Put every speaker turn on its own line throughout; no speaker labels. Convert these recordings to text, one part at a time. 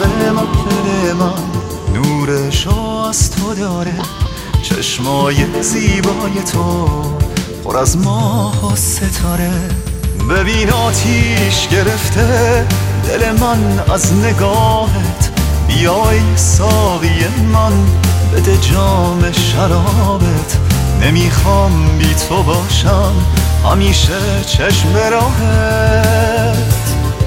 دل من نورشو از تو داره، چشمای زیبای تو پر از ماه و ستاره. ببین آتیش گرفته دل من از نگاهت، بیای ساقی من بده جام شرابت. نمیخوام بی تو باشم همیشه چشم به راهت.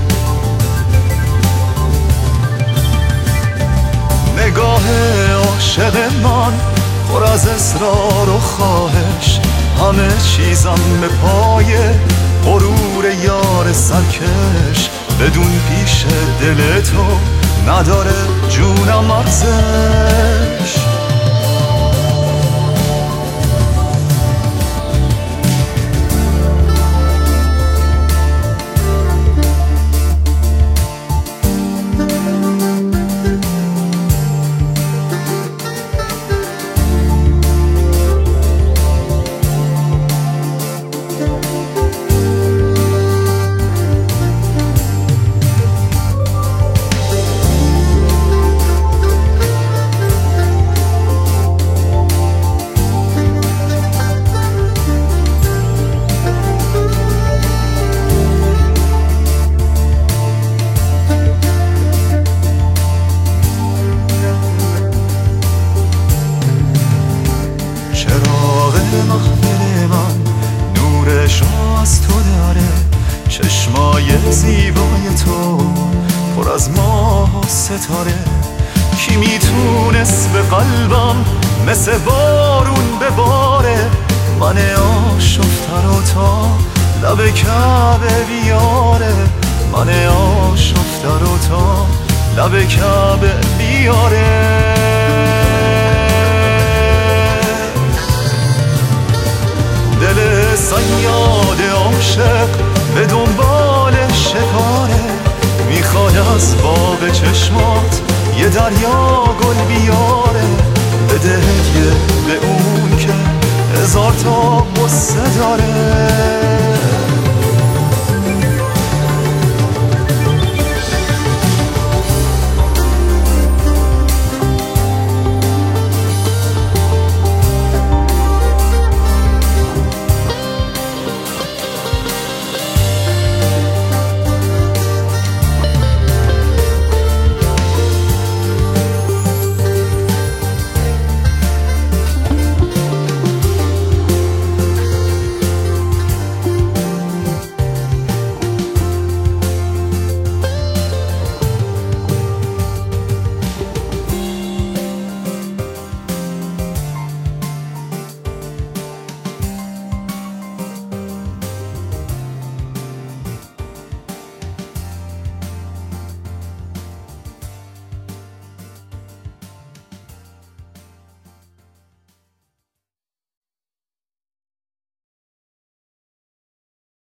نگاه عاشق من پر از اصرار و خواهش، همه چیزم به پای غرور یار سرکش. بدون پیش دل تو نداره جونم ارزش. محفل من نورشو از تو داره، چشمای زیبای تو پر از ماه و ستاره. کی میتونست به قلبم مثل بارون بباره، من آشفتر و تا لب کعبه بیاره. من آشفتر و تا لب کعبه بیاره. دل صیاد عاشق به دنبال شکاره، میخواد از باغ چشمات یه دریا گل بیاره. بده هدیه به اون که هزار تا قصه داره.